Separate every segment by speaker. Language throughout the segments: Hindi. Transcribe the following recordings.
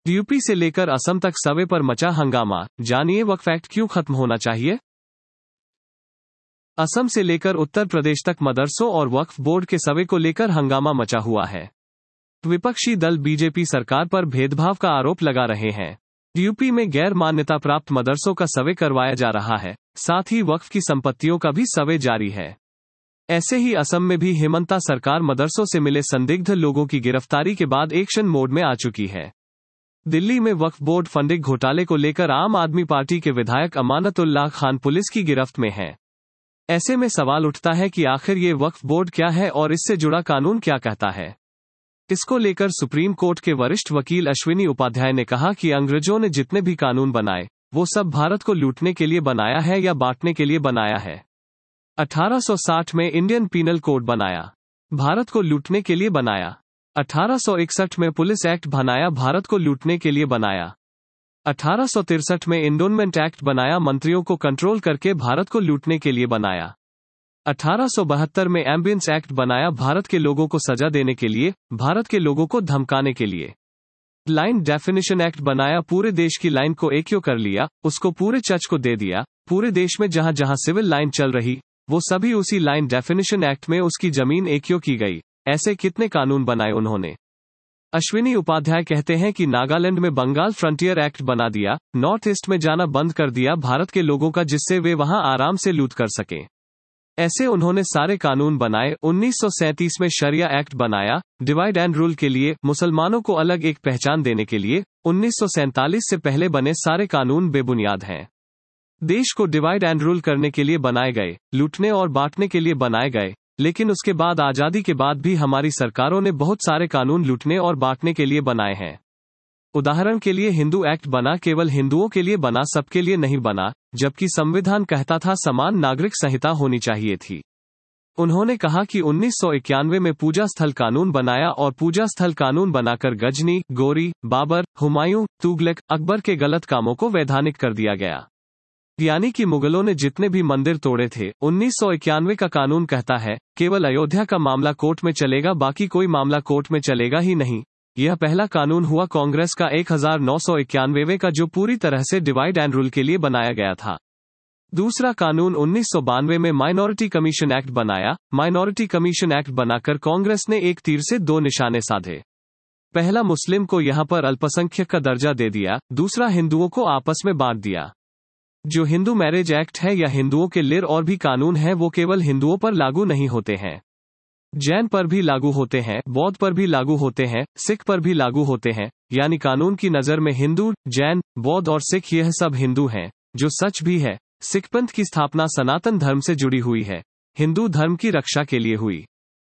Speaker 1: यूपी से लेकर असम तक सवे पर मचा हंगामा, जानिए वक्फ एक्ट क्यों खत्म होना चाहिए। असम से लेकर उत्तर प्रदेश तक मदरसों और वक्फ बोर्ड के सवे को लेकर हंगामा मचा हुआ है। विपक्षी दल बीजेपी सरकार पर भेदभाव का आरोप लगा रहे हैं। यूपी में गैर मान्यता प्राप्त मदरसों का सवे करवाया जा रहा है, साथ ही वक्फ की संपत्तियों का भी सवे जारी है। ऐसे ही असम में भी हिमंता सरकार मदरसों से मिले संदिग्ध लोगों की गिरफ्तारी के बाद एक्शन मोड में आ चुकी है। दिल्ली में वक्फ बोर्ड फंडिंग घोटाले को लेकर आम आदमी पार्टी के विधायक अमानतुल्लाह खान पुलिस की गिरफ्त में हैं। ऐसे में सवाल उठता है कि आखिर ये वक्फ बोर्ड क्या है और इससे जुड़ा कानून क्या कहता है। इसको लेकर सुप्रीम कोर्ट के वरिष्ठ वकील अश्विनी उपाध्याय ने कहा कि अंग्रेजों ने जितने भी कानून बनाए, वो सब भारत को लूटने के लिए बनाया है या बांटने के लिए बनाया है। 1860 में इंडियन पीनल कोड बनाया, भारत को लूटने के लिए बनाया। 1861 में पुलिस एक्ट बनाया, भारत को लूटने के लिए बनाया। 1863 में इंडोनमेंट एक्ट बनाया, मंत्रियों को कंट्रोल करके भारत को लूटने के लिए बनाया। 1872 में एम्बियंस एक्ट बनाया, भारत के लोगों को सजा देने के लिए, भारत के लोगों को धमकाने के लिए। लाइन डेफिनेशन एक्ट बनाया, पूरे देश की लाइन को एक्यो कर लिया, उसको पूरे चर्च को दे दिया। पूरे देश में जहां जहां सिविल लाइन चल रही, वो सभी उसी लाइन डेफिनेशन एक्ट में उसकी जमीन एक्यो की गई। ऐसे कितने कानून बनाए उन्होंने। अश्विनी उपाध्याय कहते हैं कि नागालैंड में बंगाल फ्रंटियर एक्ट बना दिया, नॉर्थ ईस्ट में जाना बंद कर दिया भारत के लोगों का, जिससे वे वहां आराम से लूट कर सकें। ऐसे उन्होंने सारे कानून बनाए। 1937 में शरिया एक्ट बनाया, डिवाइड एंड रूल के लिए, मुसलमानों को अलग एक पहचान देने के लिए। 1947 से पहले बने सारे कानून बेबुनियाद हैं। देश को डिवाइड एंड रूल करने के लिए बनाए गए, लूटने और बांटने के लिए बनाए गए। लेकिन उसके बाद आजादी के बाद भी हमारी सरकारों ने बहुत सारे कानून लूटने और बांटने के लिए बनाए हैं। उदाहरण के लिए हिंदू एक्ट बना, केवल हिंदुओं के लिए बना, सबके लिए नहीं बना, जबकि संविधान कहता था समान नागरिक संहिता होनी चाहिए थी। उन्होंने कहा कि 1991 में पूजा स्थल कानून बनाया और पूजा स्थल कानून बनाकर गजनी, गोरी, बाबर, हुमायूं, तुगलक, अकबर के गलत कामों को वैधानिक कर दिया गया। यानी कि मुगलों ने जितने भी मंदिर तोड़े थे, 1991 का कानून कहता है केवल अयोध्या का मामला कोर्ट में चलेगा, बाकी कोई मामला कोर्ट में चलेगा ही नहीं। यह पहला कानून हुआ कांग्रेस का 1991 का, जो पूरी तरह से डिवाइड एंड रूल के लिए बनाया गया था। दूसरा कानून 1992 में माइनॉरिटी कमीशन एक्ट बनाया। माइनॉरिटी कमीशन एक्ट बनाकर कांग्रेस ने एक तीर से दो निशाने साधे। पहला, मुस्लिम को यहां पर अल्पसंख्यक का दर्जा दे दिया। दूसरा, हिंदुओं को आपस में बांट दिया। जो हिंदू मैरिज एक्ट है या हिंदुओं के लिए और भी कानून हैं, वो केवल हिंदुओं पर लागू नहीं होते हैं, जैन पर भी लागू होते हैं, बौद्ध पर भी लागू होते हैं, सिख पर भी लागू होते हैं। यानी कानून की नजर में हिंदू, जैन, बौद्ध और सिख यह सब हिंदू हैं, जो सच भी है। सिख पंथ की स्थापना सनातन धर्म से जुड़ी हुई है, हिंदू धर्म की रक्षा के लिए हुई।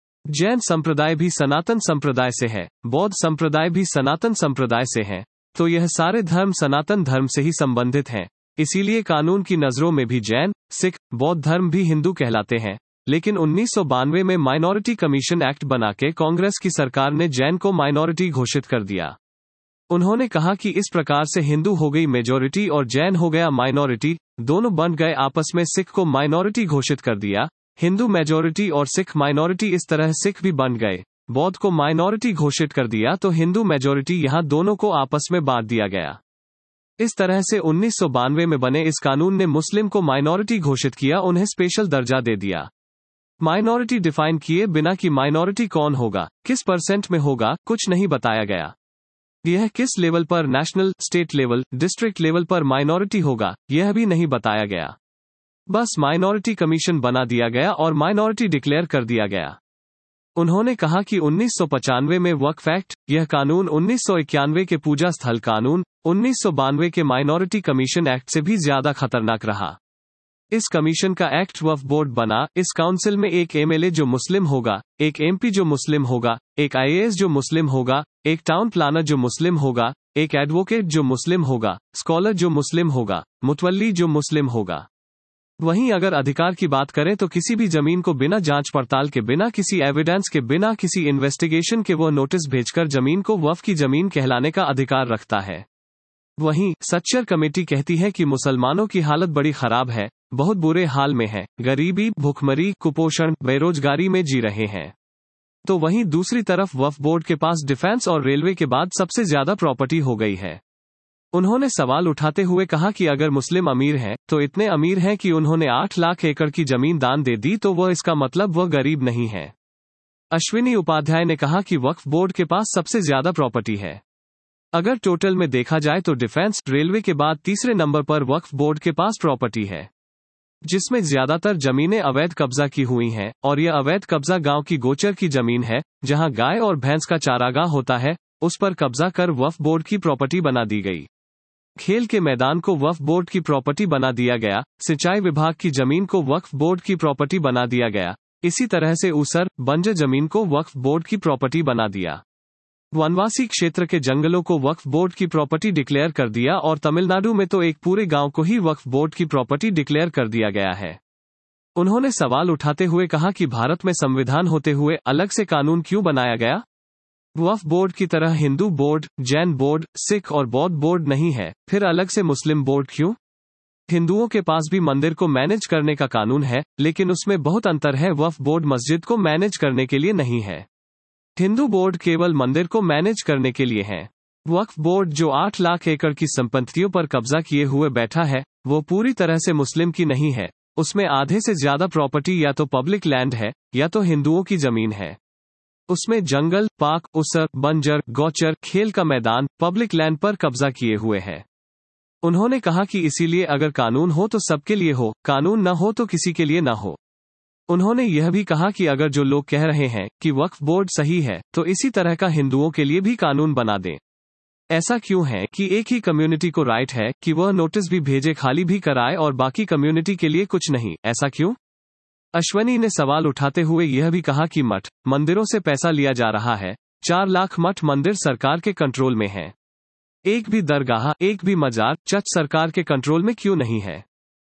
Speaker 1: जैन संप्रदाय भी सनातन संप्रदाय से है, बौद्ध संप्रदाय भी सनातन संप्रदाय से है। तो यह सारे धर्म सनातन धर्म से ही संबंधित हैं। इसीलिए कानून की नजरों में भी जैन, सिख, बौद्ध धर्म भी हिंदू कहलाते हैं। लेकिन 1992 में माइनॉरिटी कमीशन एक्ट बना के कांग्रेस की सरकार ने जैन को माइनॉरिटी घोषित कर दिया। उन्होंने कहा कि इस प्रकार से हिंदू हो गई मेजॉरिटी और जैन हो गया माइनॉरिटी, दोनों बन गए आपस में। सिख को माइनॉरिटी घोषित कर दिया, हिंदू मेजॉरिटी और सिख माइनॉरिटी, इस तरह सिख भी बन गए। बौद्ध को माइनॉरिटी घोषित कर दिया तो हिंदू मेजॉरिटी, यहां दोनों को आपस में बांट दिया गया। इस तरह से 1992 में बने इस कानून ने मुस्लिम को माइनॉरिटी घोषित किया, उन्हें स्पेशल दर्जा दे दिया। माइनॉरिटी डिफाइन किए बिना कि माइनॉरिटी कौन होगा, किस परसेंट में होगा, कुछ नहीं बताया गया। यह किस लेवल पर, national, state level, district level पर माइनॉरिटी होगा, यह भी नहीं बताया गया। बस माइनॉरिटी कमीशन बना दिया गया और माइनॉरिटी डिक्लेयर कर दिया गया। उन्होंने कहा कि 1995 में वक्फ एक्ट, यह कानून 1991 के पूजा स्थल कानून, 1992 के माइनॉरिटी कमीशन एक्ट से भी ज्यादा खतरनाक रहा। इस कमीशन का एक्ट वक्फ बोर्ड बना। इस काउंसिल में एक एमएलए जो मुस्लिम होगा, एक एमपी जो मुस्लिम होगा, एक आईएएस जो मुस्लिम होगा, एक टाउन प्लानर जो मुस्लिम होगा, एक एडवोकेट जो मुस्लिम होगा, स्कॉलर जो मुस्लिम होगा, मुतवल्ली जो मुस्लिम होगा। वहीं अगर अधिकार की बात करें तो किसी भी जमीन को बिना जांच पड़ताल के, बिना किसी एविडेंस के, बिना किसी इन्वेस्टिगेशन के वो नोटिस भेजकर जमीन को वक्फ की जमीन कहलाने का अधिकार रखता है। वहीं सच्चर कमेटी कहती है कि मुसलमानों की हालत बड़ी खराब है, बहुत बुरे हाल में है, गरीबी, भूखमरी, कुपोषण, बेरोजगारी में जी रहे हैं। तो वहीं दूसरी तरफ वक्फ बोर्ड के पास डिफेंस और रेलवे के बाद सबसे ज्यादा प्रॉपर्टी हो गई है। उन्होंने सवाल उठाते हुए कहा कि अगर मुस्लिम अमीर हैं, तो इतने अमीर हैं कि उन्होंने 8 लाख एकड़ की जमीन दान दे दी, तो वह इसका मतलब वह गरीब नहीं है। अश्विनी उपाध्याय ने कहा कि वक्फ बोर्ड के पास सबसे ज्यादा प्रॉपर्टी है। अगर टोटल में देखा जाए तो डिफेंस, रेलवे के बाद तीसरे नंबर पर वक्फ बोर्ड के पास प्रॉपर्टी है, जिसमें ज्यादातर जमीनें अवैध कब्जा की हुई हैं, और यह अवैध कब्जा गांव की गोचर की जमीन है, जहां गाय और भैंस का चारागाह होता है, उस पर कब्जा कर वक्फ बोर्ड की प्रॉपर्टी बना दी गई। खेल के मैदान को वक्फ बोर्ड की प्रॉपर्टी बना दिया गया, सिंचाई विभाग की जमीन को वक्फ बोर्ड की प्रॉपर्टी बना दिया गया, इसी तरह से ऊसर, बंजर जमीन को वक्फ बोर्ड की प्रॉपर्टी बना दिया। वनवासी क्षेत्र के जंगलों को वक्फ बोर्ड की प्रॉपर्टी डिक्लेयर कर दिया, और तमिलनाडु में तो एक पूरे गांव को ही वक्फ बोर्ड की प्रॉपर्टी डिक्लेयर कर दिया गया है। उन्होंने सवाल उठाते हुए कहा कि भारत में संविधान होते हुए अलग से कानून क्यों बनाया गया? वक्फ बोर्ड की तरह हिंदू बोर्ड, जैन बोर्ड, सिख और बौद्ध बोर्ड नहीं है, फिर अलग से मुस्लिम बोर्ड क्यों? हिंदुओं के पास भी मंदिर को मैनेज करने का कानून है, लेकिन उसमें बहुत अंतर है। वक्फ बोर्ड मस्जिद को मैनेज करने के लिए नहीं है। हिंदू बोर्ड केवल मंदिर को मैनेज करने के लिए है। वक्फ बोर्ड जो 8 लाख एकड़ की संपत्तियों पर कब्जा किए हुए बैठा है, वो पूरी तरह से मुस्लिम की नहीं है। उसमें आधे से ज्यादा प्रॉपर्टी या तो पब्लिक लैंड है, या तो हिंदुओं की जमीन है। उसमें जंगल, पार्क, उसर, बंजर, गौचर, खेल का मैदान, पब्लिक लैंड पर कब्जा किए हुए है। उन्होंने कहा कि इसीलिए अगर कानून हो तो सबके लिए हो, कानून न हो तो किसी के लिए न हो। उन्होंने यह भी कहा कि अगर जो लोग कह रहे हैं कि वक्फ बोर्ड सही है, तो इसी तरह का हिंदुओं के लिए भी कानून बना दें। ऐसा क्यों है कि एक ही कम्युनिटी को राइट है कि वह नोटिस भी भेजे, खाली भी कराए, और बाकी कम्युनिटी के लिए कुछ नहीं? ऐसा क्यों? अश्वनी ने सवाल उठाते हुए यह भी कहा कि मठ मंदिरों से पैसा लिया जा रहा है। 4 लाख मठ मंदिर सरकार के कंट्रोल में है। एक भी दरगाह, एक भी मजार, चर्च सरकार के कंट्रोल में क्यों नहीं है?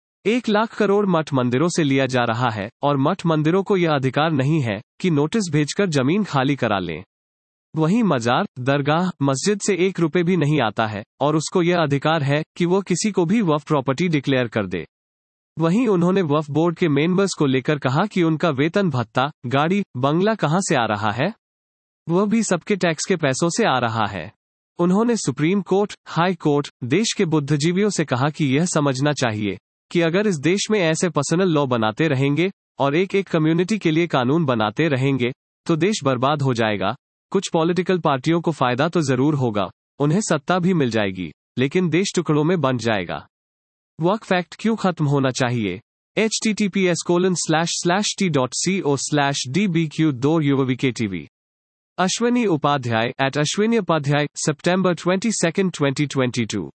Speaker 1: 1 लाख करोड़ मठ मंदिरों से लिया जा रहा है, और मठ मंदिरों को यह अधिकार नहीं है कि नोटिस भेजकर जमीन खाली करा लें। वहीं मजार, दरगाह, मस्जिद से 1 रुपए भी नहीं आता है, और उसको यह अधिकार है कि वो किसी को भी वक्फ प्रॉपर्टी डिक्लेयर कर दे। वहीं उन्होंने वक्फ बोर्ड के मेंबर्स को लेकर कहा कि उनका वेतन भत्ता, गाड़ी, बंगला कहां से आ रहा है? वह भी सबके टैक्स के पैसों से आ रहा है। उन्होंने सुप्रीम कोर्ट, हाई कोर्ट, देश के बुद्धिजीवियों से कहा कि यह समझना चाहिए कि अगर इस देश में ऐसे पर्सनल लॉ बनाते रहेंगे और एक एक कम्युनिटी के लिए कानून बनाते रहेंगे, तो देश बर्बाद हो जाएगा। कुछ पॉलिटिकल पार्टियों को फायदा तो जरूर होगा, उन्हें सत्ता भी मिल जाएगी, लेकिन देश टुकड़ों में बंट जाएगा। वक्फ एक्ट क्यों खत्म होना चाहिए? https://t.co/dbq2uvktv। Ashwini Upadhyay @ashwini upadhyay, September 22, 2022।